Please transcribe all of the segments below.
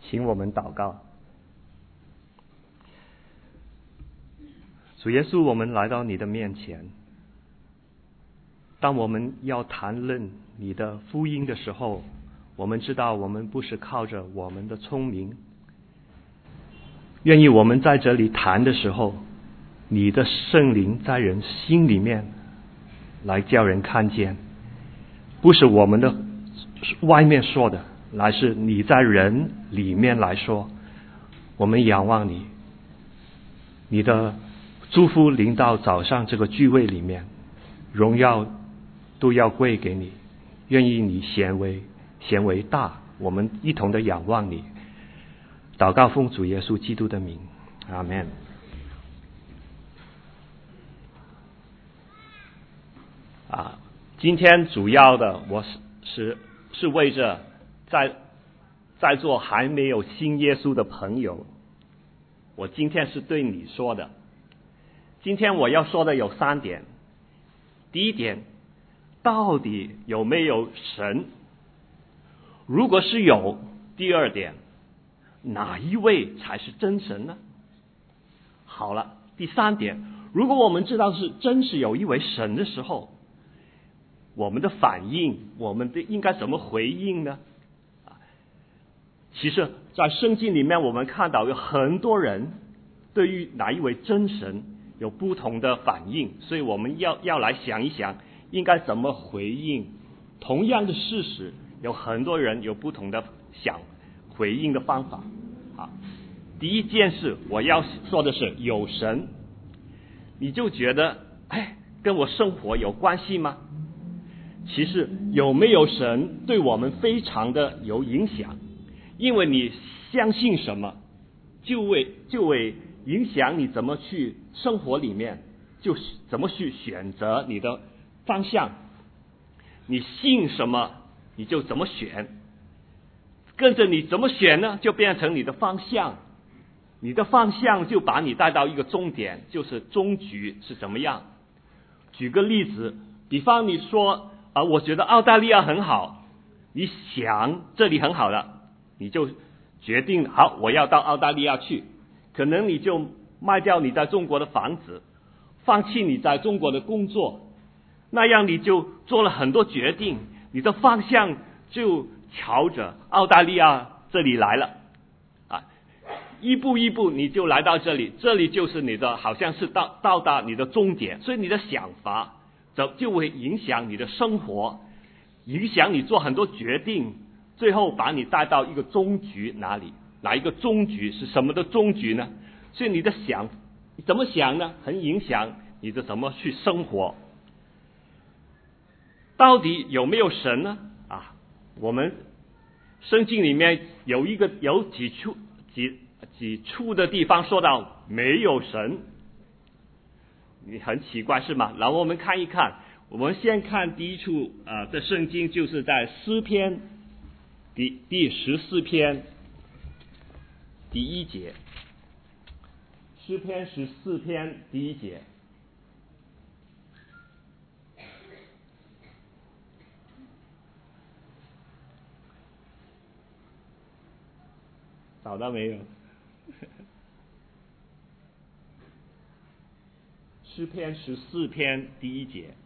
请我们祷告。主耶稣，我们来到你的面前，当我们要谈论你的福音的时候，我们知道我们不是靠着我们的聪明，愿意我们在这里谈的时候，你的圣灵在人心里面来叫人看见，不是我们的外面说的，乃是你在人里面来说。我们仰望你，你的祝福临到早上这个聚会里面，荣耀都要归给你，愿意你显为大，我们一同的仰望你。祷告奉主耶稣基督的名，阿们。今天主要的我是为着在座还没有信耶稣的朋友，我今天是对你说的。今天我要说的有3点。第一点，到底有没有神？如果是有，第二点，哪一位才是真神呢？好了，第3点，如果我们知道是真是有一位神的时候，我们的反应，我们应该怎么回应呢？其实在圣经里面我们看到有很多人对于哪一位真神有不同的反应，所以我们要来想一想应该怎么回应同样的事实，有很多人有不同的回应的方法。第一件事我要说的是，有神，你就觉得跟我生活有关系吗？其实有没有神对我们非常的有影响，因为你相信什么就会影响你怎么去生活里面，就怎么去选择你的方向。你信什么你就怎么选，跟着你怎么选呢，就变成你的方向，你的方向就把你带到一个终点，就是终局是怎么样。举个例子，比方你说我觉得澳大利亚很好，你想这里很好了，你就决定好我要到澳大利亚去，可能你就卖掉你在中国的房子，放弃你在中国的工作，那样你就做了很多决定，你的方向就朝着澳大利亚这里来了一步一步你就来到这里，这里就是你的好像是到达你的终点，所以你的想法就会影响你的生活，影响你做很多决定，最后把你带到一个终局。哪一个终局是什么的终局呢？所以你怎么想呢，很影响你的怎么去生活。到底有没有神呢？我们圣经里面有几处的地方说到没有神，你很奇怪是吗？然后我们看一看，我们先看第一处的圣经，就是在诗篇第14篇第1节。诗篇14篇第1节，找到没有？诗篇14篇第1节，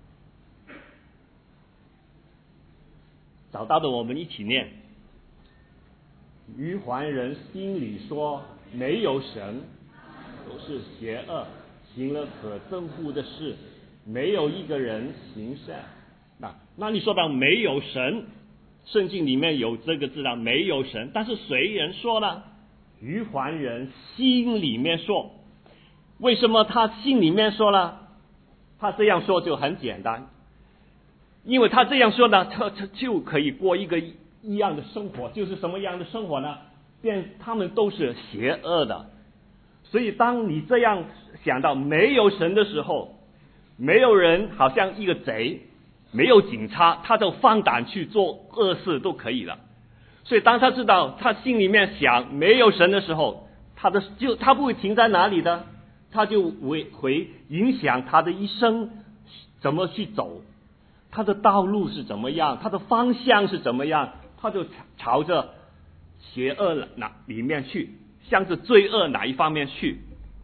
找到的我们一起念。愚顽人心里说没有神，都是邪恶，行了可憎恶的事，没有一个人行善。那你说到没有神，圣经里面有这个字的没有神，但是谁人说呢？愚顽人心里面说。为什么他心里面说呢？他这样说就很简单，因为他这样说呢，他就可以过一个一样的生活。就是什么样的生活呢？他们都是邪恶的。所以当你这样想到没有神的时候，没有人好像一个贼，没有警察，他就放胆去做恶事都可以了。所以当他知道他心里面想没有神的时候，他不会停在哪里的，他就会影响他的一生怎么去走，他的道路是怎么样，他的方向是怎么样，他就朝着邪恶里面去，向着罪恶哪一方面去。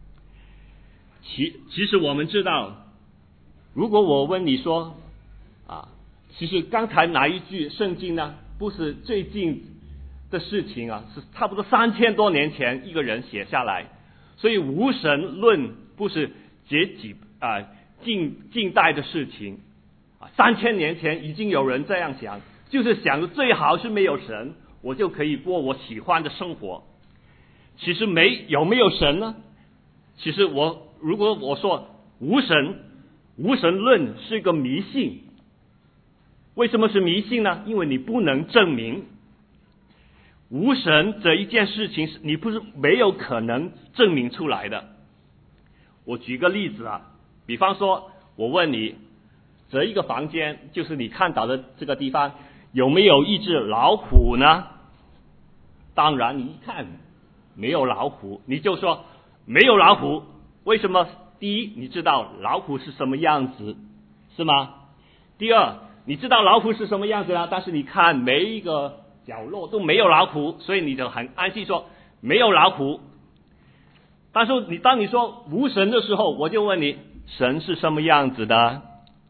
其实我们知道，如果我问你说其实刚才哪一句圣经呢，不是最近的事情是差不多3000多年前一个人写下来，所以无神论不是近代的事情，3000年前已经有人这样想，就是想着最好是没有神，我就可以过我喜欢的生活。其实有没有神呢？其实如果我说无神论是一个迷信，为什么是迷信呢？因为你不能证明无神这一件事情，你不是没有可能证明出来的。我举个例子比方说我问你，这一个房间就是你看到的这个地方有没有一只老虎呢？当然你一看没有老虎，你就说没有老虎。为什么？第一，你知道老虎是什么样子，是吗？第二，你知道老虎是什么样子但是你看每一个角落都没有老虎，所以你就很安心说没有老虎。但是当你说无神的时候，我就问你，神是什么样子的？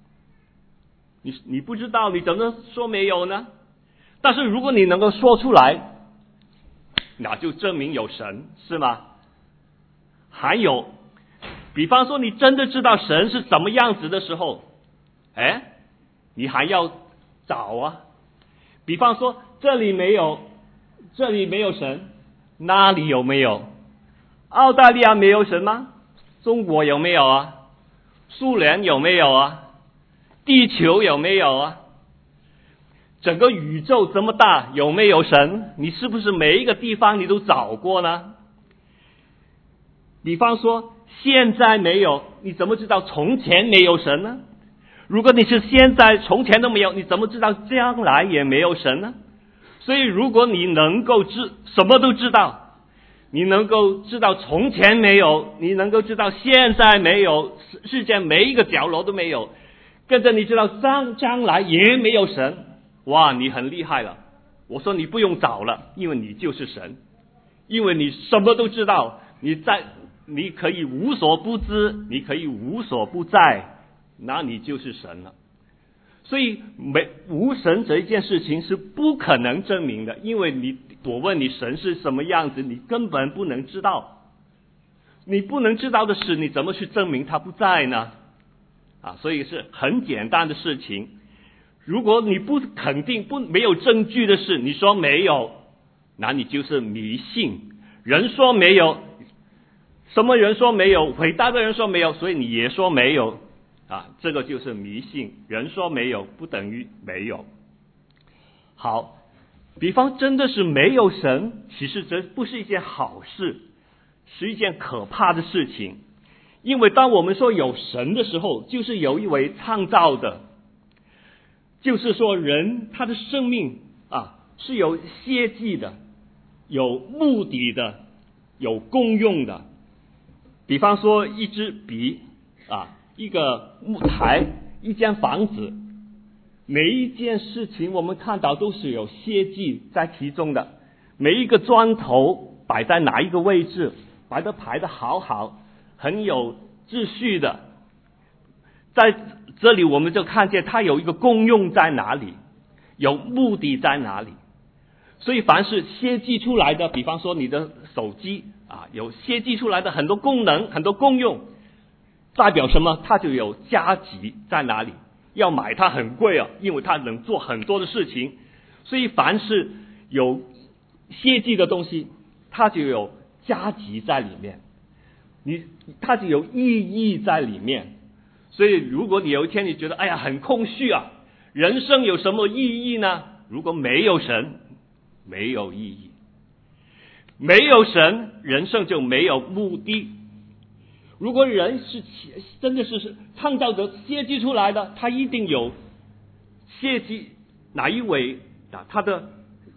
你不知道，你怎么说没有呢？但是如果你能够说出来，那就证明有神，是吗？还有比方说你真的知道神是怎么样子的时候，你还要找比方说这里没有神，那里有没有？澳大利亚没有神吗？中国有没有苏联有没有地球有没有整个宇宙这么大，有没有神？你是不是每一个地方你都找过呢？比方说现在没有，你怎么知道从前没有神呢？如果你是现在从前都没有，你怎么知道将来也没有神呢？所以如果你能够什么都知道，你能够知道从前没有，你能够知道现在没有，世界每一个角落都没有，跟着你知道将来也没有神，哇，你很厉害了。我说你不用找了，因为你就是神，因为你什么都知道，你可以无所不知，你可以无所不在，那你就是神了。所以无神这一件事情是不可能证明的，因为我问你神是什么样子，你根本不能知道。你不能知道的事，你怎么去证明他不在呢？所以是很简单的事情。如果你不肯定没有证据的事，你说没有，那你就是迷信。人说没有，什么人说没有？伟大的人说没有，所以你也说没有这个就是迷信。人说没有不等于没有。好，比方真的是没有神，其实这不是一件好事，是一件可怕的事情。因为当我们说有神的时候，就是有一位创造的，就是说人他的生命是有歇迹的，有目的的，有功用的。比方说一支笔一个木台，一间房子，每一件事情我们看到都是有歇迹在其中的。每一个砖头摆在哪一个位置，排得好，很有秩序的。在这里我们就看见它有一个功用在哪里，有目的在哪里。所以凡是歇迹出来的，比方说你的手机有歇迹出来的很多功能，很多功用，代表什么？它就有价值在哪里，要买它很贵因为它能做很多的事情。所以凡是有歇迹的东西，它就有价值在里面，它就有意义在里面。所以如果你有一天你觉得很空虚人生有什么意义呢？如果没有神，没有意义。没有神，人生就没有目的。如果人是真的是创造者设计出来的，他一定有设计哪一位他的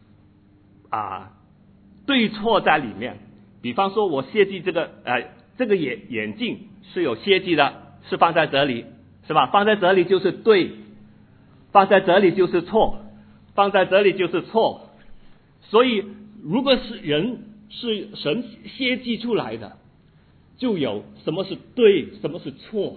对错在里面。比方说我设计这个眼镜是有设计的，是放在这里，是吧？放在这里就是对，放在这里就是错，放在这里就是错。所以如果是人是神设计出来的，就有什么是对，什么是错。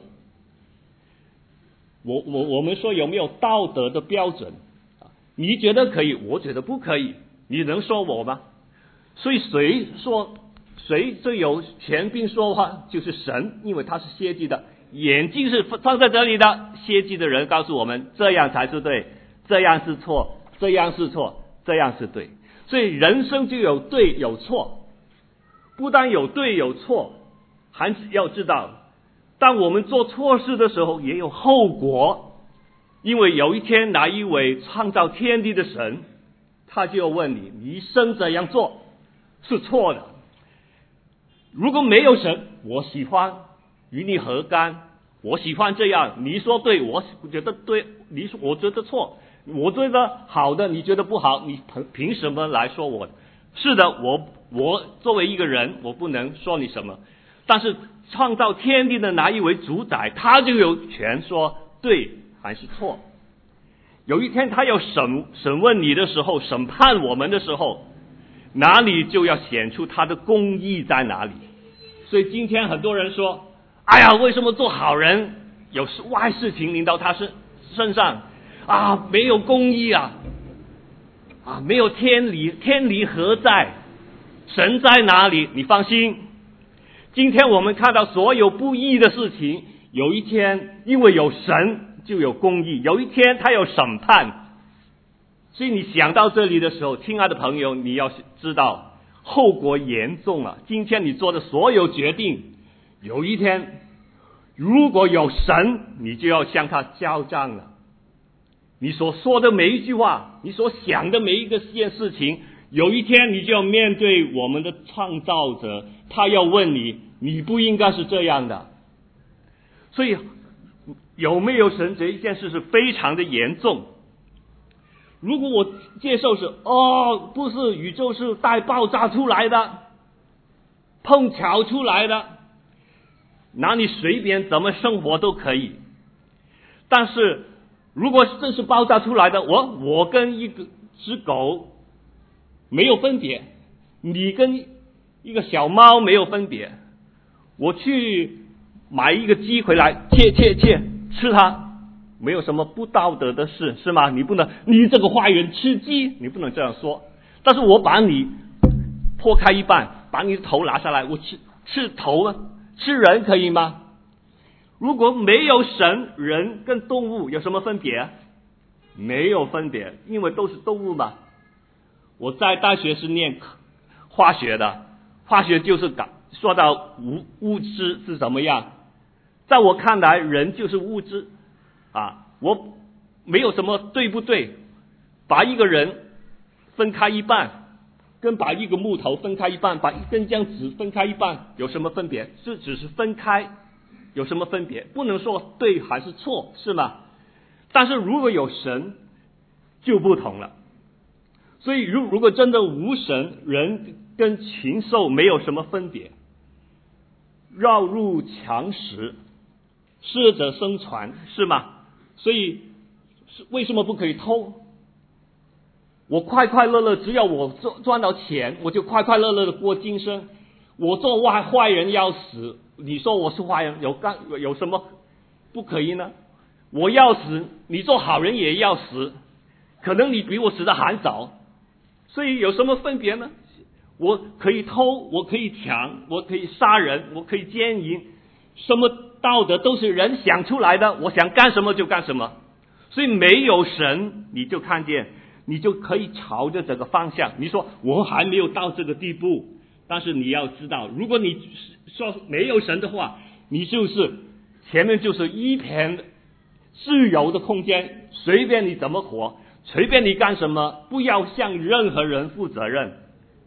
我们说有没有道德的标准？你觉得可以，我觉得不可以，你能说我吗？所以谁最有权柄说话，就是神，因为他是设计的，眼睛是放在这里的，设计的人告诉我们这样才是对，这样是错，这样是错，这样是对。所以人生就有对有错，不但有对有错，还要知道当我们做错事的时候也有后果，因为有一天哪一位创造天地的神，他就问你，你生这样做是错的。如果没有神，我喜欢，与你何干？我喜欢这样，你说对，我觉得对，你说我觉得错，我觉得好的，你觉得不好，你凭什么来说我？是的，我作为一个人，我不能说你什么，但是创造天地的哪一位主宰，他就有权说对还是错。有一天他要审问你的时候，审判我们的时候，哪里就要显出他的公义在哪里。所以今天很多人说，哎呀，为什么做好人有坏事情临到他身上啊？没有公义啊，没有天理，天理何在？神在哪里？你放心，今天我们看到所有不义的事情，有一天因为有神就有公义，有一天他有审判。所以你想到这里的时候，亲爱的朋友，你要知道后果严重了。今天你做的所有决定，有一天如果有神，你就要向他交账了。你所说的每一句话，你所想的每一件事情，有一天你就要面对我们的创造者，他要问你，你不应该是这样的。所以有没有神这一件事是非常的严重。如果我接受是不是宇宙是带爆炸出来的，碰巧出来的，那你随便怎么生活都可以。但是如果这是爆炸出来的，我跟一只狗没有分别，你跟一个小猫没有分别，我去买一个鸡回来切吃它，没有什么不道德的事，是吗？你这个坏人吃鸡，你不能这样说。但是我把你剖开一半，把你的头拿下来，我吃头啊，吃人可以吗？如果没有神，人跟动物有什么分别？没有分别，因为都是动物嘛。我在大学是念化学的，化学就是说到物质是怎么样，在我看来人就是物质我没有什么对不对，把一个人分开一半，跟把一个木头分开一半，把一根姜纸分开一半有什么分别？这只是分开，有什么分别？不能说对还是错，是吗？但是如果有神就不同了。所以如果真的无神，人跟禽兽没有什么分别，绕入强食，适者生存，是吗？所以为什么不可以偷？我快快乐乐，只要我赚到钱，我就快快乐乐的过今生。我做坏人要死，你说我是坏人，有什么不可以呢？我要死，你做好人也要死，可能你比我死的还早，所以有什么分别呢？我可以偷，我可以抢，我可以杀人，我可以奸淫，什么道德都是人想出来的，我想干什么就干什么。所以没有神，你就看见，你就可以朝着这个方向。你说我还没有到这个地步，但是你要知道，如果你说没有神的话，你就是前面就是一片自由的空间，随便你怎么活，随便你干什么，不要向任何人负责任。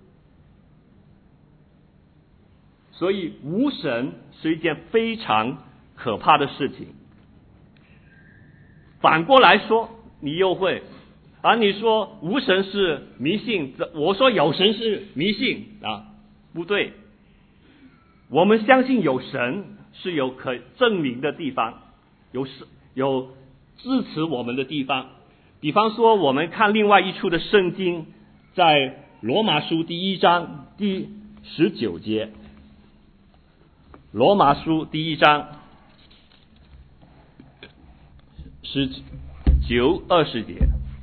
所以无神是一件非常可怕的事情。反过来说，你又会你说无神是迷信，我说有神是迷信不对。我们相信有神是有可证明的地方，有支持我们的地方。比方说我们看另外一处的圣经，在罗马书第1章第19节，罗马书第1章19、20节。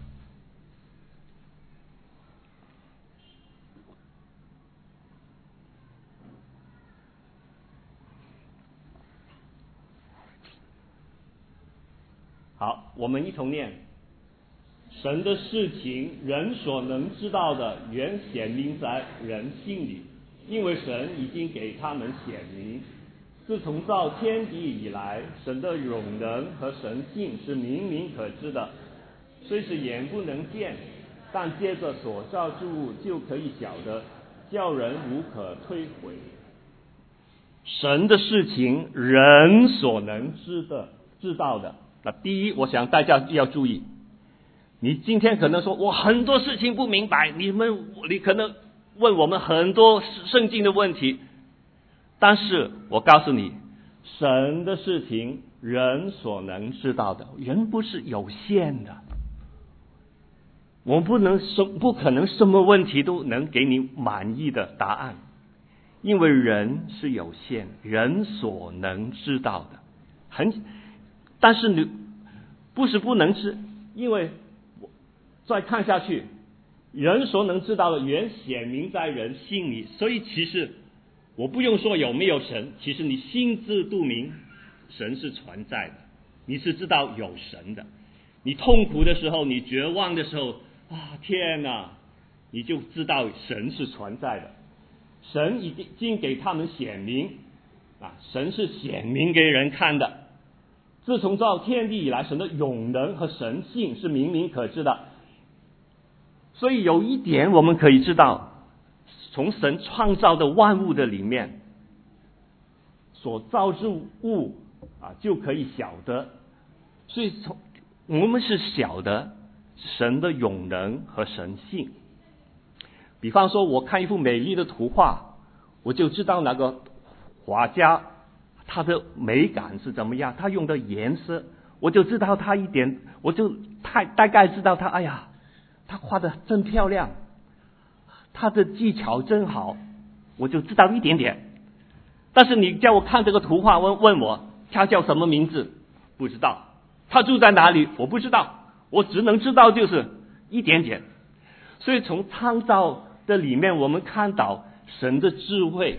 好，我们一同念。神的事情，人所能知道的，原显明在人心里，因为神已经给他们显明。自从造天地以来，神的永能和神性是明明可知的，虽是眼不能见，但借着所造之物就可以晓得，叫人无可推诿。神的事情，人所能知道的。那第一，我想大家要注意，你今天可能说我很多事情不明白，你可能问我们很多圣经的问题，但是我告诉你，神的事情人所能知道的，人不是有限的，我们不可能什么问题都能给你满意的答案，因为人是有限，人所能知道的但是你不是不能知，因为再看下去，人所能知道的原显明在人心里，所以其实我不用说有没有神，其实你心知肚明，神是存在的，你是知道有神的。你痛苦的时候，你绝望的时候，天哪，你就知道神是存在的。神已经给他们显明，神是显明给人看的。自从造天地以来，神的永能和神性是明明可知的。所以有一点我们可以知道，从神创造的万物的里面所造之物就可以晓得，所以我们是晓得神的永能和神性。比方说我看一幅美丽的图画，我就知道那个画家他的美感是怎么样，他用的颜色，我就知道他一点，我就大概知道他，他画的真漂亮，他的技巧真好，我就知道一点点。但是你叫我看这个图画，问我他叫什么名字，不知道，他住在哪里，我不知道，我只能知道就是一点点。所以从创造的里面，我们看到神的智慧。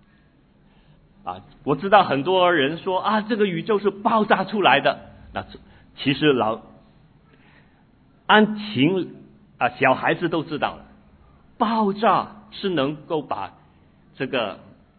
我知道很多人说这个宇宙是爆炸出来的，那其实按情小孩子都知道了，爆炸是能够把这个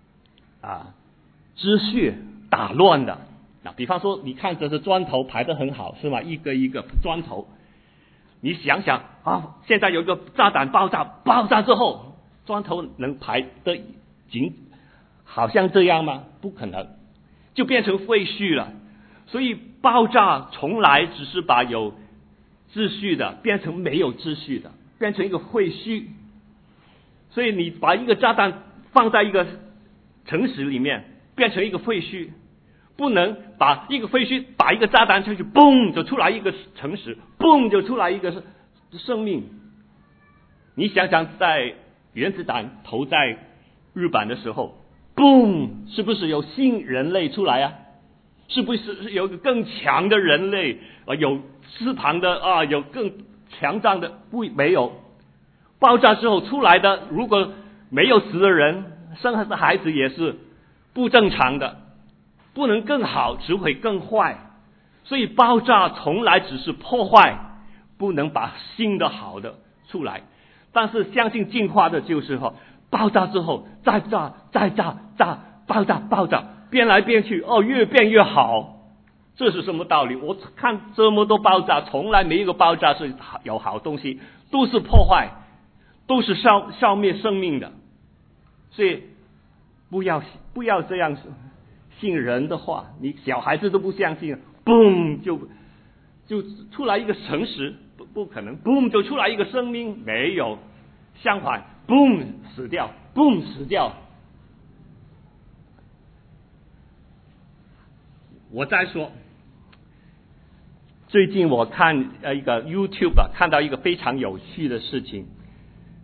秩序打乱的。比方说你看这是砖头排得很好是吗？一个一个砖头，你想想现在有一个炸弹爆炸之后，砖头能排得好像这样吗？不可能，就变成废墟了。所以爆炸从来只是把有秩序的变成没有秩序的，变成一个废墟。所以你把一个炸弹放在一个城市里面，变成一个废墟，不能把一个废墟把一个炸弹出去，嘣就出来一个城市，嘣就出来一个生命。你想想，在原子弹投在日本的时候，boom， 是不是有新人类出来是不是有更强的人类有翅膀的有更强壮的？没有。爆炸之后出来的，如果没有死的人，生的孩子也是不正常的，不能更好，只会更坏。所以爆炸从来只是破坏，不能把新的好的出来。但是相信进化的就是爆炸之后再炸再炸爆炸变来变去越变越好。这是什么道理？我看这么多爆炸，从来没一个爆炸是有好东西，都是破坏，都是消灭生命的。所以不要这样信人的话，你小孩子都不相信，嘣就出来一个诚实，不可能，嘣就出来一个生命，没有。相反，嘣死掉，嘣死掉。我再说，最近我看一个 YouTube 看到一个非常有趣的事情，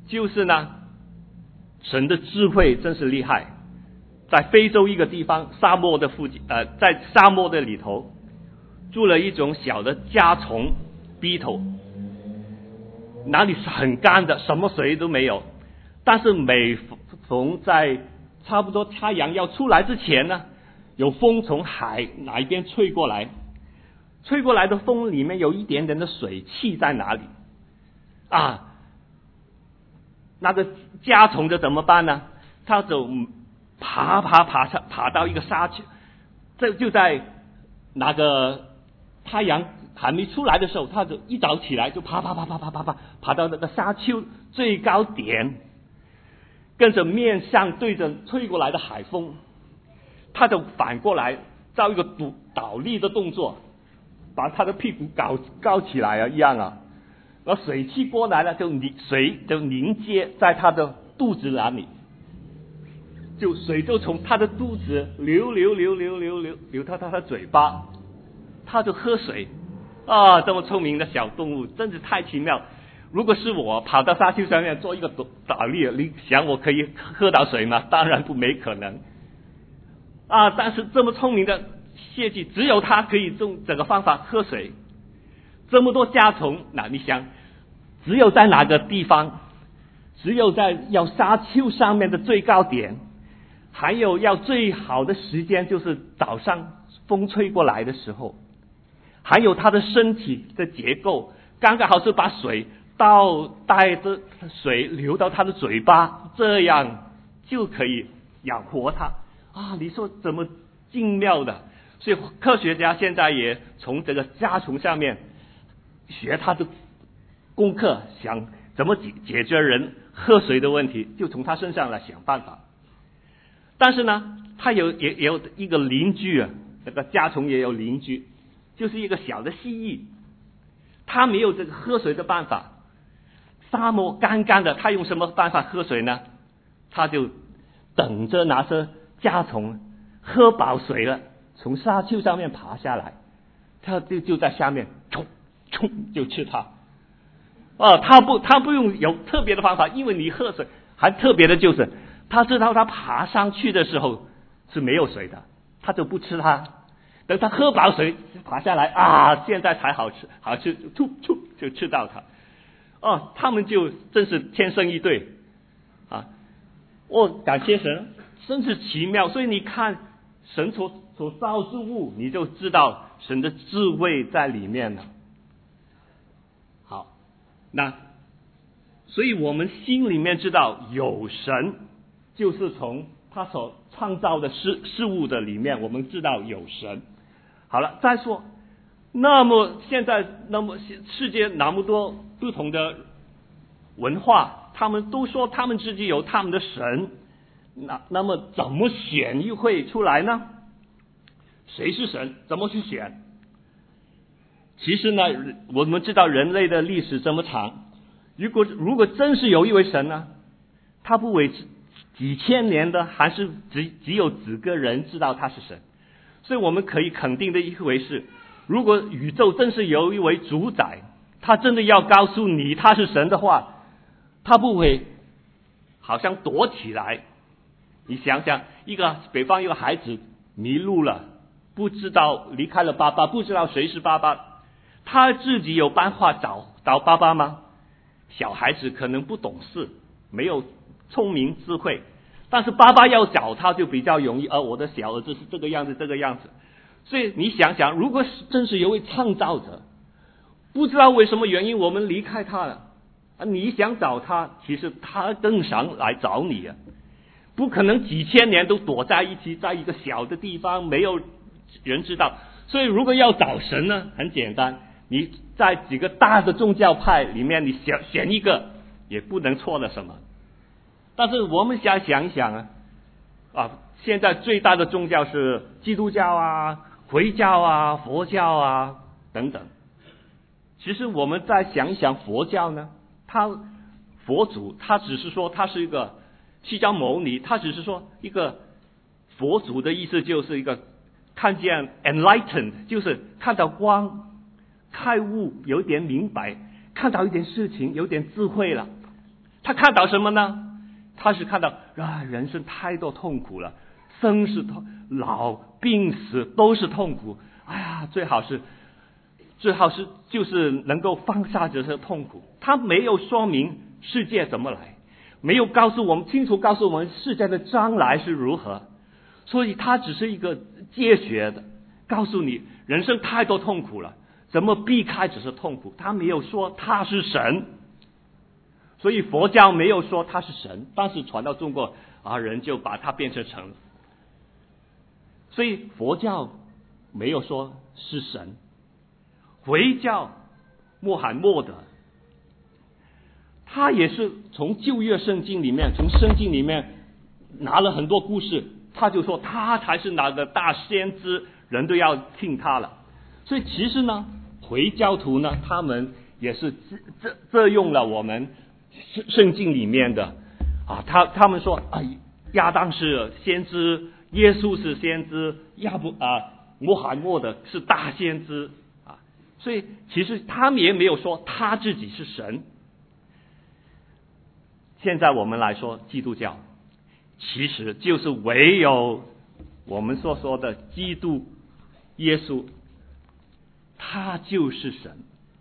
就是呢，神的智慧真是厉害。在非洲一个地方，沙漠的附近，在沙漠的里头，住了一种小的甲虫 beetle， 哪里是很干的，什么水都没有。但是每逢在差不多太阳要出来之前呢，有风从海哪一边吹过来，吹过来的风里面有一点点的水汽在哪里啊？那个甲虫就怎么办呢？它就爬到一个沙丘，这就在那个太阳还没出来的时候，它就一早起来就爬到那个沙丘最高点，跟着面向对着吹过来的海风，它就反过来造一个倒立的动作，把它的屁股高起来啊一样啊，然后水汽过来了，水就凝结在它的肚子那里，就水就从它的肚子流到它的嘴巴，它就喝水啊！这么聪明的小动物真是太奇妙。如果是我跑到沙丘上面做一个倒立，你想我可以喝到水吗？当然没可能啊！但是这么聪明的蟹鸡，只有它可以用这个方法喝水。这么多甲虫，那你想，只有在哪个地方？只有在要沙丘上面的最高点，还有要最好的时间就是早上风吹过来的时候，还有它的身体的结构刚刚好是把水带着水流到它的嘴巴，这样就可以养活它啊！你说怎么精妙的？所以科学家现在也从这个甲虫上面学它的功课，想怎么解决人喝水的问题，就从它身上来想办法。但是呢，它也有一个邻居啊，这个甲虫也有邻居，就是一个小的蜥蜴，它没有这个喝水的办法。沙漠干的，它用什么办法喝水呢？它就等着拿着甲虫喝饱水了，从沙丘上面爬下来，它就在下面冲就吃它。它不用有特别的方法，因为你喝水还特别的就是他知道他爬上去的时候是没有水的，他就不吃它。等他喝饱水爬下来啊，现在才好吃，就吃到它。他们就真是天生一对啊！感谢神，真是奇妙。所以你看神所造之物，你就知道神的智慧在里面了。好，那所以我们心里面知道有神，就是从他所创造的事物的里面，我们知道有神。好了，再说，那么世界那么多不同的文化，他们都说他们自己有他们的神，那么怎么选一会出来呢？谁是神？怎么去选？其实呢，我们知道人类的历史这么长，如果真是有一位神呢，他不为几千年的，还是只有几个人知道他是神。所以我们可以肯定的一回是，如果宇宙真是有一位主宰，他真的要告诉你他是神的话，他不会好像躲起来。你想想，北方一个孩子迷路了，不知道离开了爸爸，不知道谁是爸爸，他自己有办法找到爸爸吗？小孩子可能不懂事，没有聪明智慧，但是爸爸要找他就比较容易。我的小儿子是这个样子。所以你想想，如果真是有位创造者，不知道为什么原因我们离开他了，你想找他，其实他更想来找你啊！不可能几千年都躲在一起，在一个小的地方，没有人知道。所以如果要找神呢，很简单，你在几个大的宗教派里面，你选一个也不能错了什么。但是我们想一想现在最大的宗教是基督教啊、回教啊、佛教啊等等。其实我们再想一想佛教呢，佛祖他只是说他是一个释迦牟尼，他只是说一个佛祖的意思就是一个看见 enlightened， 就是看到光、开悟，有点明白，看到一点事情，有点智慧了。 他看到什么呢？他是看到人生太多痛苦了，生是痛，老病死都是痛苦。哎呀，最好是就是能够放下这些痛苦。他没有说明世界怎么来，没有清楚告诉我们世界的将来是如何，所以他只是一个借学的，告诉你人生太多痛苦了，怎么避开这些痛苦。他没有说他是神，所以佛教没有说他是神，但是传到中国人就把他变成神了。所以佛教没有说是神。回教穆罕默德，他也是从旧约圣经里面，从圣经里面拿了很多故事，他就说他才是那个大先知，人都要听他了。所以其实呢，回教徒呢，他们也是这用了我们圣经里面的他们说亚当是先知，耶稣是先知，穆罕默德是大先知所以其实他们也没有说他自己是神。现在我们来说基督教，其实就是唯有我们所说的基督耶稣，他就是神。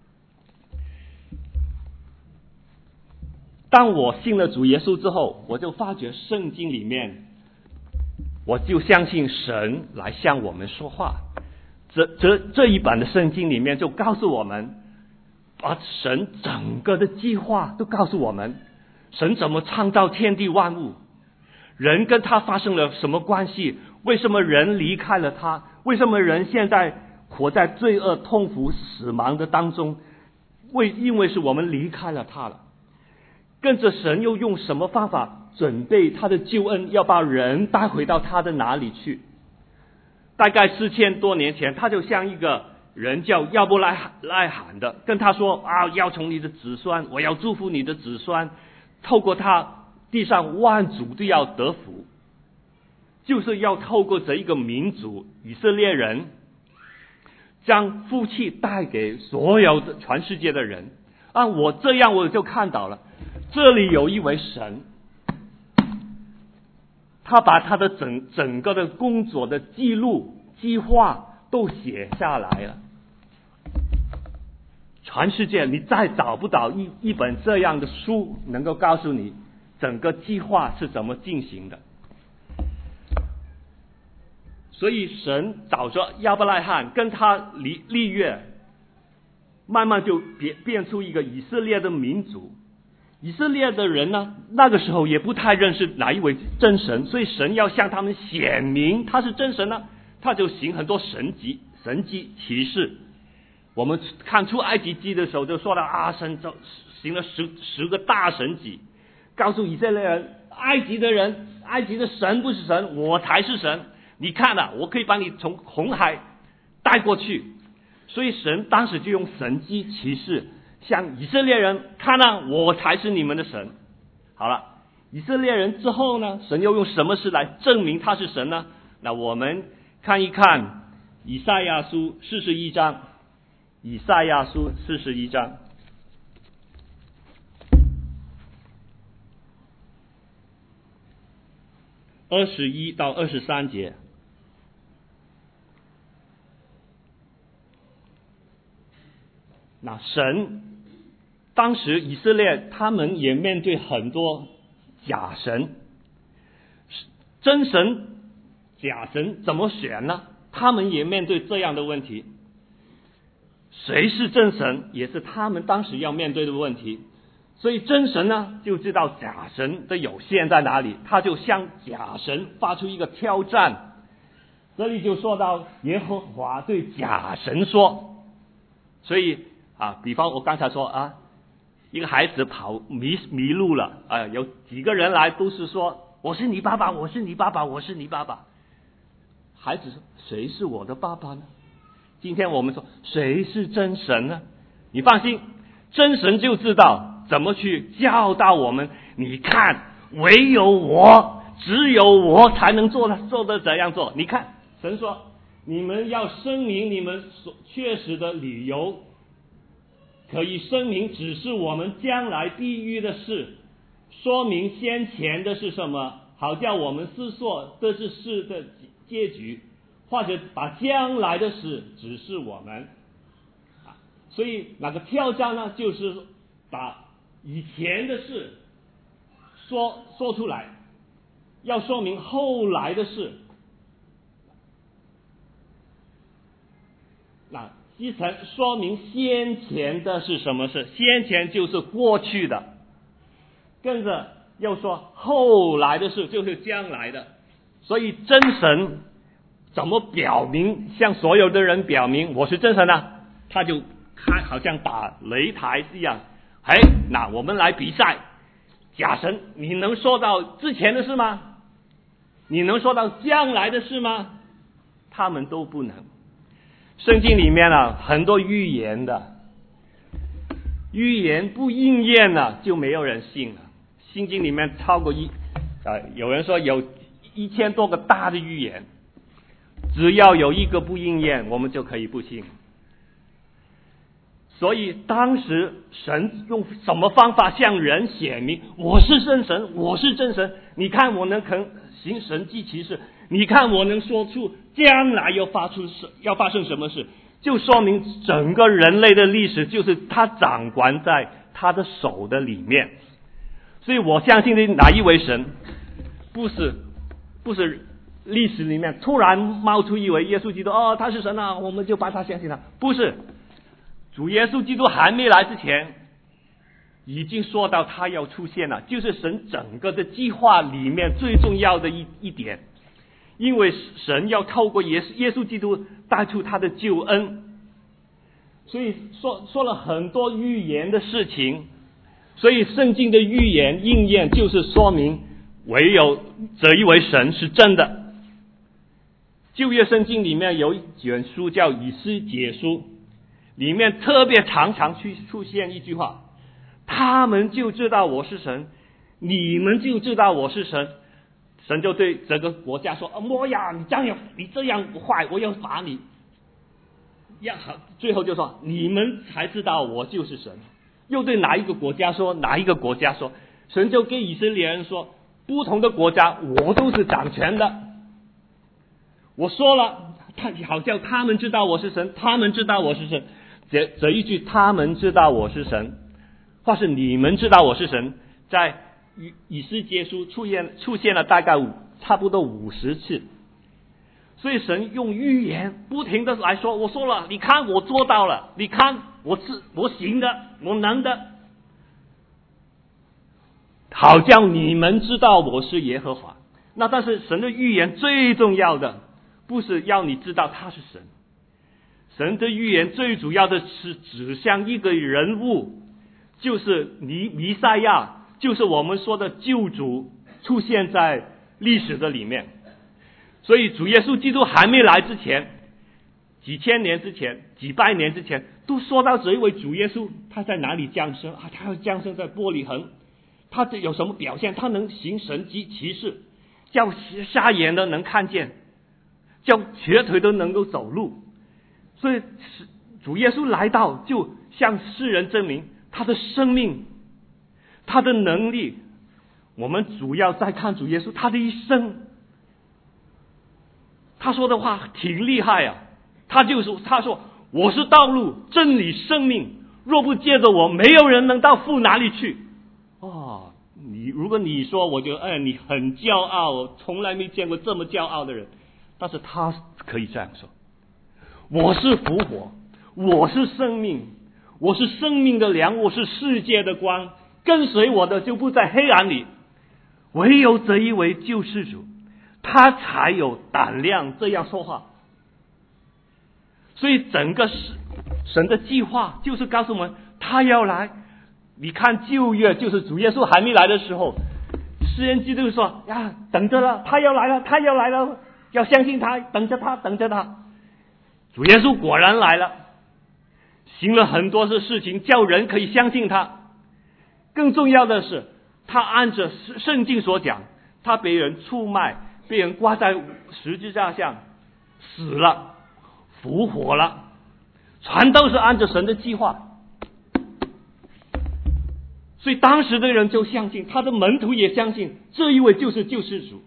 当我信了主耶稣之后，我就发觉圣经里面，我就相信神来向我们说话。这一本的圣经里面就告诉我们，把神整个的计划都告诉我们，神怎么创造天地万物，人跟他发生了什么关系，为什么人离开了他，为什么人现在活在罪恶痛苦死亡的当中，因为是我们离开了他了。跟着神又用什么方法准备他的救恩，要把人带回到他的哪里去。大概4000多年前，他就像一个人叫亚伯拉罕的，跟他说要从你的子孙，我要祝福你的子孙，透过他地上万族都要得福，就是要透过这一个民族以色列人，将福气带给所有的全世界的人我就看到了，这里有一位神，他把他的整个的工作的记录计划都写下来了。全世界你再找不到一本这样的书能够告诉你整个计划是怎么进行的。所以神找着亚伯拉罕跟他立约，慢慢就变出一个以色列的民族。以色列的人呢，那个时候也不太认识哪一位真神，所以神要向他们显明他是真神呢，他就行很多神迹奇事。我们看出埃及记的时候就说了神行了10个大神迹，告诉以色列人，埃及的神不是神，我才是神，你看我可以把你从红海带过去。所以神当时就用神迹奇事向以色列人看我才是你们的神。好了，以色列人之后呢，神又用什么事来证明他是神呢？那我们看一看以赛亚书41章，以赛亚书41章21到23节。那神当时以色列他们也面对很多假神，真神假神怎么选呢？他们也面对这样的问题，谁是真神也是他们当时要面对的问题。所以真神呢就知道假神的有限在哪里，他就向假神发出一个挑战。这里就说到耶和华对假神说，所以比方我刚才说一个孩子迷路了有几个人来都是说我是你爸爸，我是你爸爸，我是你爸爸。孩子说谁是我的爸爸呢？今天我们说谁是真神呢？你放心，真神就知道怎么去教导我们。你看，唯有我，只有我才能做的怎样做。你看神说你们要声明你们所确实的理由，可以声明只是我们将来必遇的事， 说明先前的是什么，好叫我们思索这是事的结局，或者把将来的事指示我们。所以那个跳章呢，就是把以前的事说出来，要说明后来的事。那第三，说明先前的是什么事？先前就是过去的，跟着又说后来的事就是将来的。所以真神怎么表明，向所有的人表明我是真神呢？他就好像打擂台一样，那我们来比赛，假神，你能说到之前的事吗？你能说到将来的事吗？他们都不能。圣经里面很多预言的，预言不应验了就没有人信了。圣经里面超过有人说有1000多个大的预言，只要有一个不应验，我们就可以不信。所以当时神用什么方法向人显明我是真神，我是真神，你看我能行神迹奇事，你看我能说出将来要发生什么事，就说明整个人类的历史就是他掌管在他的手的里面。所以我相信的哪一位神，不是历史里面突然冒出一位耶稣基督，他是神我们就把他相信他，不是。主耶稣基督还没来之前，已经说到他要出现了，就是神整个的计划里面最重要的一点。因为神要透过耶稣基督带出他的救恩，所以说了很多预言的事情。所以圣经的预言应验，就是说明唯有这一位神是真的。旧约圣经里面有一卷书叫以斯帖书，里面特别常常出现一句话，他们就知道我是神，你们就知道我是神。神就对整个国家说，摩亚，你这样坏，我要罚你。最后就说，你们才知道我就是神。又对哪一个国家说，神就跟以色列人说，不同的国家我都是掌权的。我说了，好像他们知道我是神，他们知道我是神。这一句他们知道我是神，或是你们知道我是神，在以斯帖书出现了大概差不多50次。所以神用预言不停的来说，我说了，你看我做到了，你看我行的，我能的，好叫你们知道我是耶和华。那但是神的预言最重要的不是要你知道他是神，神的预言最主要的是指向一个人物，就是弥赛亚，就是我们说的救主出现在历史的里面。所以主耶稣基督还没来之前，几千年之前，几百年之前，都说到这一位主耶稣他在哪里降生他要降生在伯利恒，他有什么表现？他能行神迹奇事，叫瞎眼的能看见，叫瘸腿都能够走路。所以主耶稣来到，就向世人证明他的生命，他的能力。我们主要在看主耶稣他的一生，他说的话挺厉害他说我是道路真理生命，若不借着我，没有人能到父哪里去。如果你说，我觉得你很骄傲，我从来没见过这么骄傲的人。但是他可以这样说，我是复活，我是生命，我是生命的粮，我是世界的光，跟随我的就不在黑暗里。唯有这一位救世主，他才有胆量这样说话。所以整个神的计划就是告诉我们他要来。你看旧约，就是主耶稣还没来的时候，诗人基督说等着了，他要来了，他要来了，要相信他，等着他，等着他。主耶稣果然来了，行了很多的事情，叫人可以相信他。更重要的是，他按着圣经所讲，他被人出卖，被人挂在十字架上，死了，复活了，全都是按着神的计划。 所以当时的人就相信，他的门徒也相信这一位就是救世主。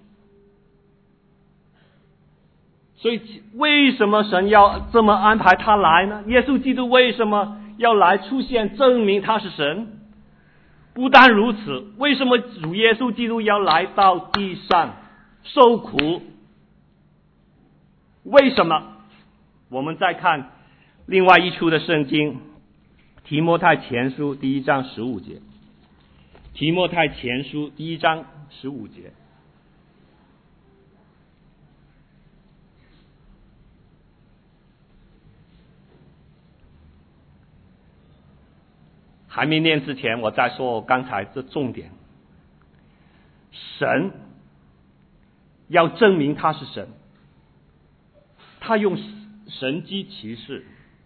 所以为什么神要这么安排他来呢？耶稣基督为什么要来出现，证明他是神？不但如此，为什么主耶稣基督要来到地上受苦？为什么？我们再看另外一处的圣经，提摩太前书第1章15节。提摩太前书第1章15节。还没念之前，我再说我刚才这重点。神要证明他是神，他用神迹奇事，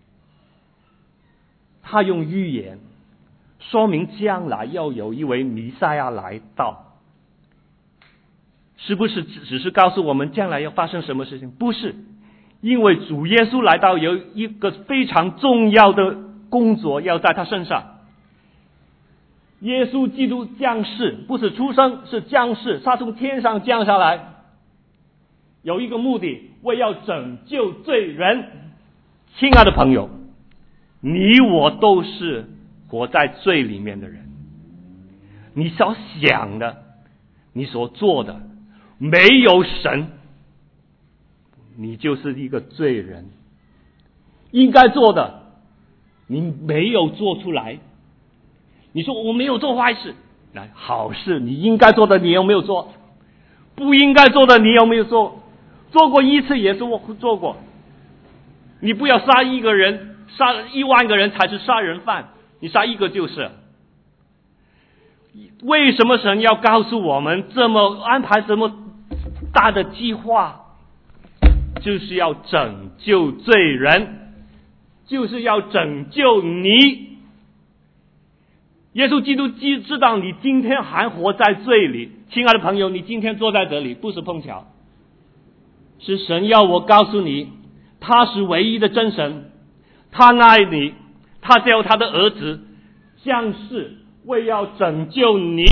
他用预言说明将来要有一位弥赛亚来到。是不是只是告诉我们将来要发生什么事情？不是，因为主耶稣来到有一个非常重要的工作要在他身上。耶稣基督降世，不是出生，是降世，他从天上降下来，有一个目的，为要拯救罪人。亲爱的朋友，你我都是活在罪里面的人，你所想的，你所做的，没有神，你就是一个罪人。应该做的，你没有做出来。你说我没有做坏事，来，好事你应该做的你有没有做？不应该做的你有没有做？做过一次也是我做过。你不要杀一个人，杀10000个人才是杀人犯，你杀一个就是。为什么神要告诉我们这么安排这么大的计划？就是要拯救罪人，就是要拯救你。耶稣基督知道你今天还活在罪里，亲爱的朋友，你今天坐在这里不是碰巧，是神要我告诉你，他是唯一的真神，他爱你，他叫他的儿子降世，为要拯救你。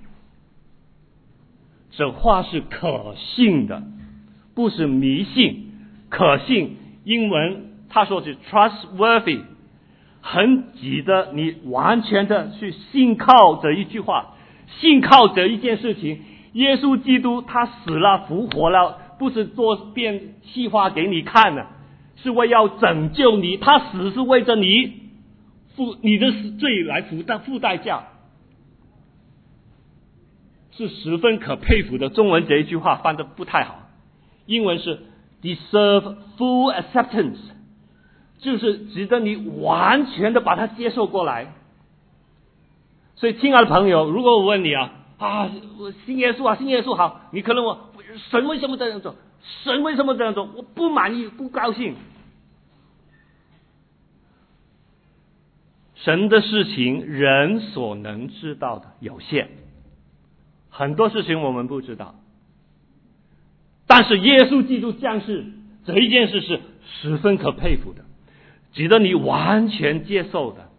这话是可信的，不是迷信，可信。英文他说是 trustworthy，很值得你完全的去信靠这一句话，信靠这一件事情。耶稣基督他死了复活了，不是做变戏话给你看的，是为要拯救你，他死是为着你你的罪来付代价，是十分可佩服的。中文这一句话翻得不太好，英文是 deserve full acceptance，就是值得你完全的把它接受过来。所以亲爱的朋友，如果我问你我信耶稣信耶稣好，你可能我神为什么这样做？神为什么这样做？我不满意，不高兴。神的事情人所能知道的有限，很多事情我们不知道，但是耶稣基督降世这一件事是十分可佩服的，值得你完全接受的。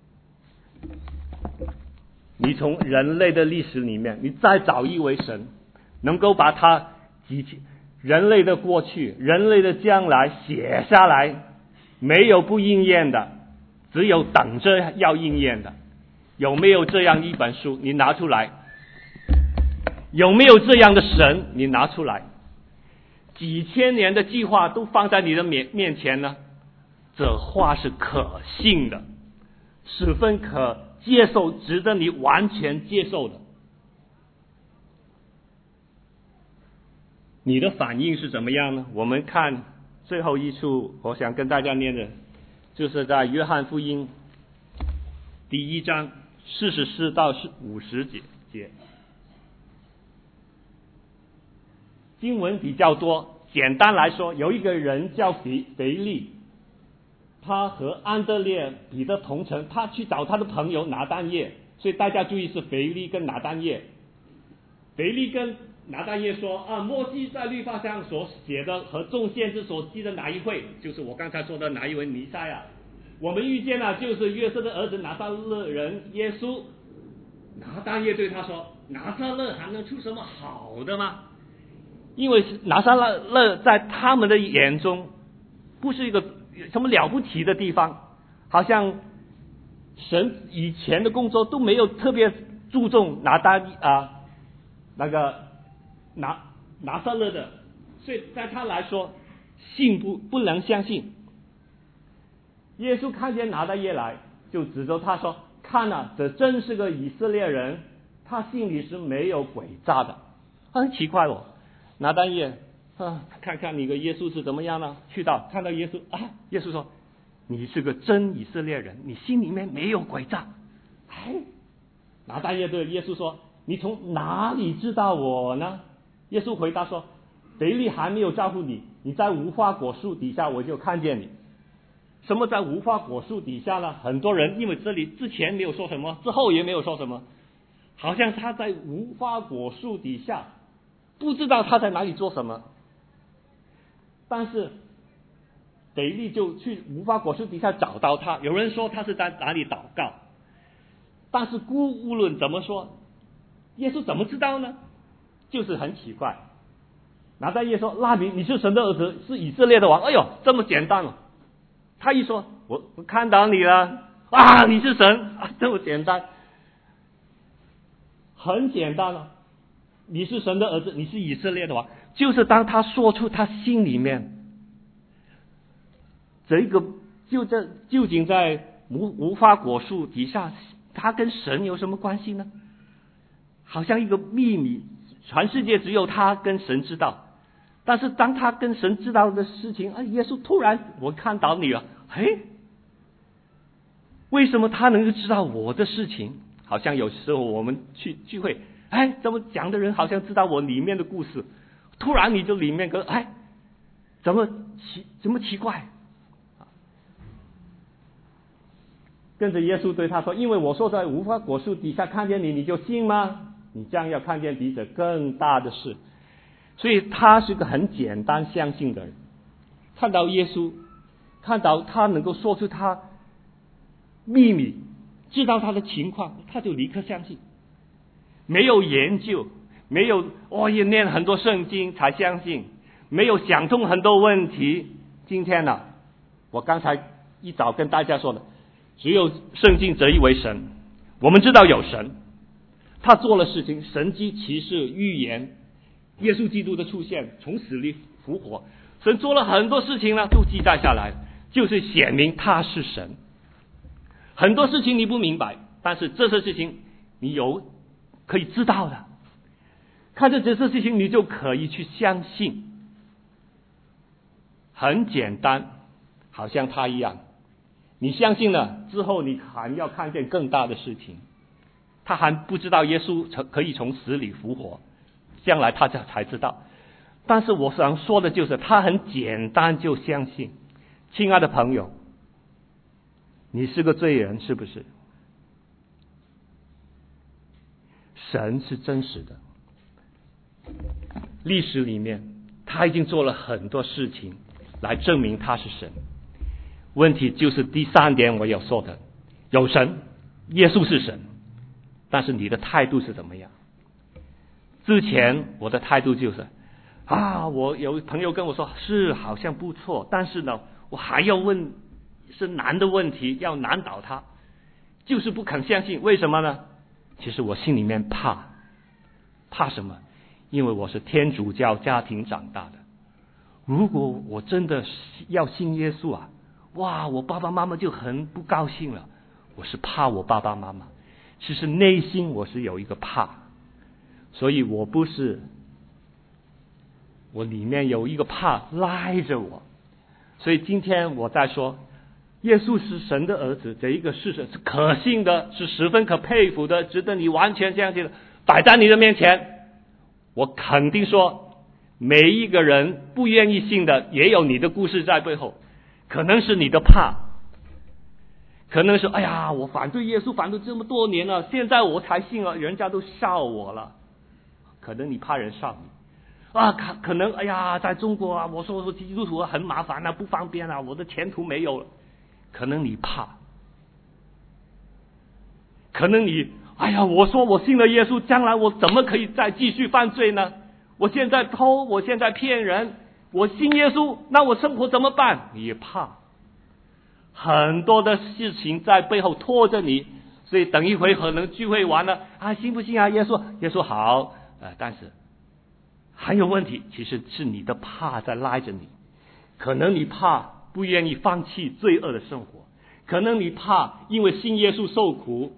你从人类的历史里面，你再找一位神，能够把他人类的过去、人类的将来写下来，没有不应验的，只有等着要应验的。有没有这样一本书？你拿出来。有没有这样的神？你拿出来。几千年的计划都放在你的面前呢？这话是可信的，十分可接受，值得你完全接受的。你的反应是怎么样呢？我们看最后一处，我想跟大家念的，就是在约翰福音第1章44到50节。经文比较多，简单来说，有一个人叫腓利，他和安德烈、彼得同城，他去找他的朋友拿但业，所以大家注意是腓利跟拿但业。腓利跟拿但业说摩西在律法上所写的和众先知所记的哪一会，就是我刚才说的哪一位弥赛亚，我们遇见了就是约瑟的儿子拿撒勒人耶稣。 拿但业对他说：“拿撒勒还能出什么好的吗？”因为拿撒勒在他们的眼中不是一个什么了不起的地方，好像神以前的工作都没有特别注重拿撒勒的，所以在他来说，信不能相信。耶稣看见拿但业来，就指着他说：“看啊，这真是个以色列人，他心里是没有诡诈的。”很奇怪哦，拿但业看看你的耶稣是怎么样呢？去到看到耶稣耶稣说：“你是个真以色列人，你心里面没有诡诈。”拿但业对耶稣说：“你从哪里知道我呢？”耶稣回答说：“腓力还没有招呼你，你在无花果树底下，我就看见你。”什么在无花果树底下呢？很多人因为这里之前没有说什么，之后也没有说什么，好像他在无花果树底下，不知道他在哪里做什么。但是腓力就去无花果树底下找到他，有人说他是在哪里祷告，但是无论怎么说，耶稣怎么知道呢？就是很奇怪。拿但业说：“拉比，你是神的儿子，是以色列的王。”哎呦，这么简单哦！他一说：“我看到你了你是神这么简单，很简单了。你是神的儿子，你是以色列的王。”就是当他说出他心里面这个究竟在无花果树底下，他跟神有什么关系呢？好像一个秘密，全世界只有他跟神知道。但是当他跟神知道的事情，耶稣突然我看到你了，为什么他能够知道我的事情？好像有时候我们去聚会，怎么讲的人好像知道我里面的故事，突然你就里面怎么奇怪？跟着耶稣对他说：“因为我说在无花果树底下看见你，你就信吗？你将要看见比这更大的事。”所以他是个很简单相信的人，看到耶稣，看到他能够说出他秘密，知道他的情况，他就立刻相信。没有研究，没有也念很多圣经才相信，没有想通很多问题。今天呢，我刚才一早跟大家说的，只有圣经这一位神，我们知道有神，他做了事情，神迹奇事预言，耶稣基督的出现，从死里复活，神做了很多事情呢，都记载下来，就是显明他是神。很多事情你不明白，但是这些事情你可以知道的，看着这些事情你就可以去相信，很简单，好像他一样。你相信了之后，你还要看见更大的事情。他还不知道耶稣可以从死里复活，将来他才知道。但是我想说的就是，他很简单就相信。亲爱的朋友，你是个罪人，是不是？神是真实的，历史里面他已经做了很多事情来证明他是神。问题就是第三点我要说的，有神，耶稣是神，但是你的态度是怎么样？之前我的态度就是我有朋友跟我说是好像不错，但是呢我还要问是难的问题，要难倒他，就是不肯相信。为什么呢？其实我心里面怕什么？因为我是天主教家庭长大的，如果我真的要信耶稣我爸爸妈妈就很不高兴了。我是怕我爸爸妈妈，其实内心我是有一个怕，所以我里面有一个怕拉着我。所以今天我在说耶稣是神的儿子，这一个事实是可信的，是十分可佩服的，值得你完全相信的，摆在你的面前，我肯定说每一个人不愿意信的也有你的故事在背后，可能是你的怕，可能是我反对耶稣反对这么多年了，现在我才信了，人家都笑我了，可能你怕人笑你可能在中国我说基督徒很麻烦不方便我的前途没有了，可能你怕，可能你哎呀，我说我信了耶稣，将来我怎么可以再继续犯罪呢？我现在偷，我现在骗人，我信耶稣，那我生活怎么办？你也怕，很多的事情在背后拖着你，所以等一回可能聚会完了啊，信不信啊？耶稣好，但是很有问题，其实是你的怕在拉着你，可能你怕不愿意放弃罪恶的生活，可能你怕因为信耶稣受苦。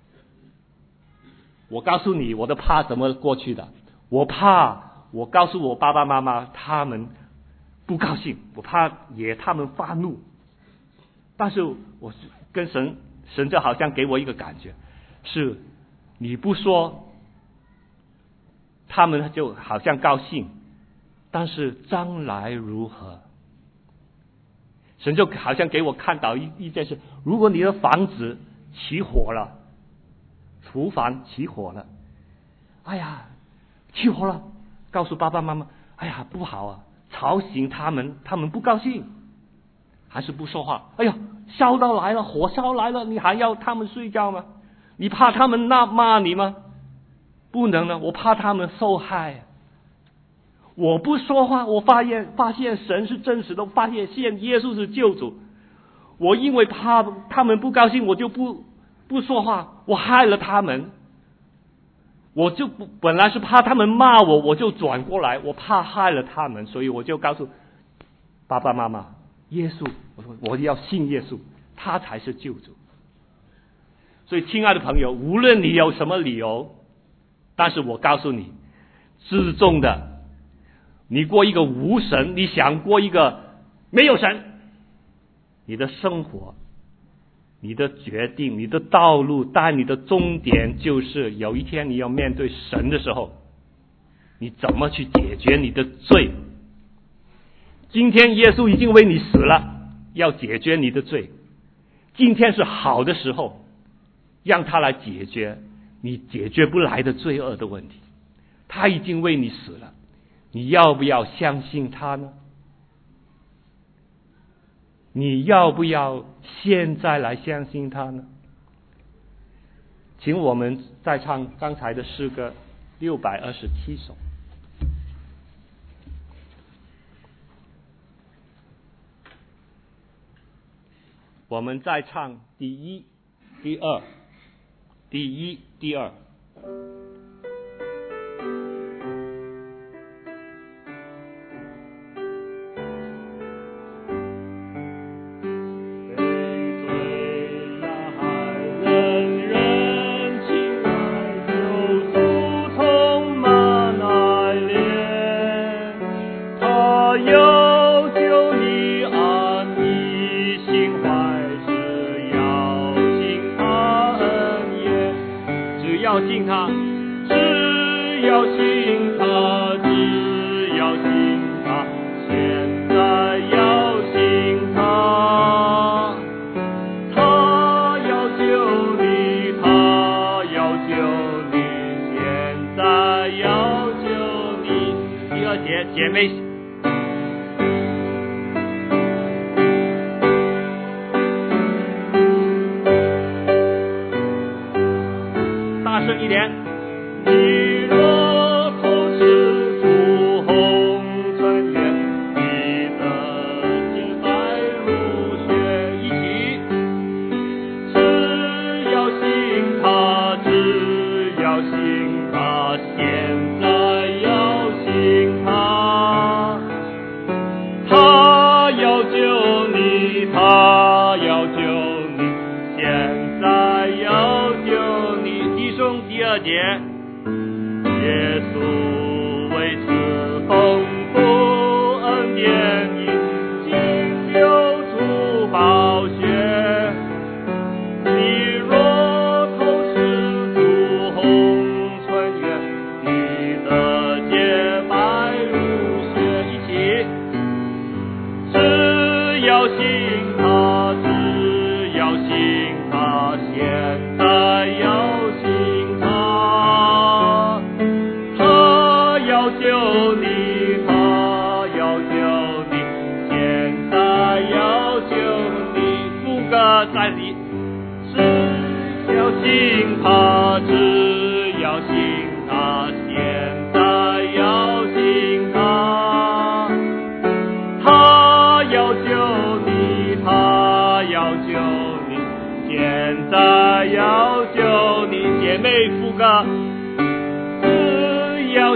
我告诉你，我的怕怎么过去的？我怕，我告诉我爸爸妈妈，他们不高兴，我怕他们发怒。但是我跟神就好像给我一个感觉，是你不说，他们就好像高兴，但是将来如何？神就好像给我看到一件事，如果你的房子起火了，厨房起火了，哎呀，起火了，告诉爸爸妈妈，哎呀，不好啊，吵醒他们不高兴，还是不说话。哎呀，烧到来了，火烧来了，你还要他们睡觉吗？你怕他们骂你吗？不能了，我怕他们受害。我不说话，我发现神是真实的，发现耶稣是救主。我因为怕他们不高兴，我就不说话，我害了他们。我就本来是怕他们骂我，我就转过来，我怕害了他们，所以我就告诉爸爸妈妈，耶稣，我说我要信耶稣，他才是救主。所以亲爱的朋友，无论你有什么理由，但是我告诉你，至重的，你过一个无神，你想过一个没有神，你的生活，你的决定，你的道路，但你的终点就是有一天你要面对神的时候，你怎么去解决你的罪？今天耶稣已经为你死了，要解决你的罪。今天是好的时候，让他来解决你解决不来的罪恶的问题。他已经为你死了，你要不要相信他呢？你要不要现在来相信他呢？请我们再唱刚才的诗歌627首。我们再唱第一、第二。姐妹，大声一点。你若口齿出红尘缘，你的洁白如雪。一起，只要信他，只要信他，现在要信他。他要救你，他要救你，现在要救你。弟兄，第二节，耶稣为此丰富恩典，已经流出宝血。你若口齿出红尘缘，你的洁白如雪。一起，只要信他，只要信他，现在要信他。他要救你，他要救你，现在要救你。副歌在里，只要信他，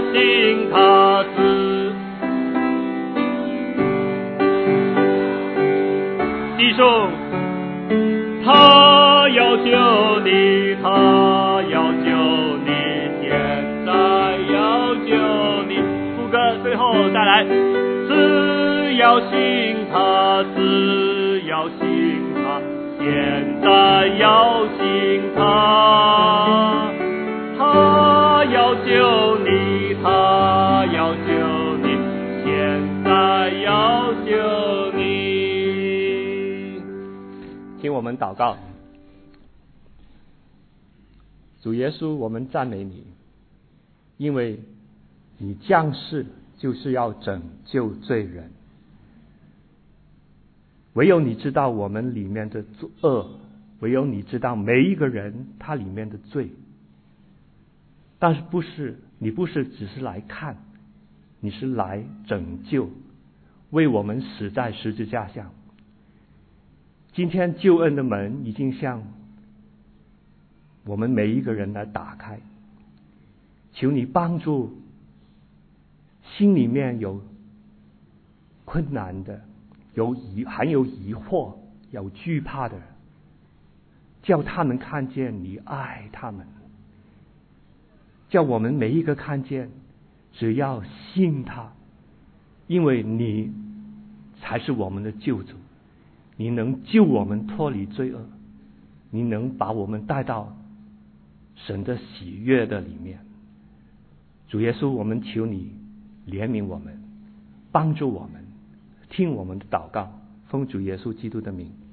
信他死。弟兄，他要救你，他要救你，现在要救你。副歌最后再来，只要信他，只要信他，现在要信他，他要救你，他要救你，现在要救你。听我们祷告。主耶稣，我们赞美你，因为你降世就是要拯救罪人。唯有你知道我们里面的恶，唯有你知道每一个人他里面的罪。但是你不是只是来看，你是来拯救，为我们死在十字架上。今天救恩的门已经向我们每一个人来打开，求你帮助心里面有困难的，还有疑惑，有惧怕的人，叫他们看见你爱他们，叫我们每一个看见，只要信他，因为你才是我们的救主，你能救我们脱离罪恶，你能把我们带到神的喜悦的里面。主耶稣，我们求你怜悯我们，帮助我们，听我们的祷告，奉主耶稣基督的名。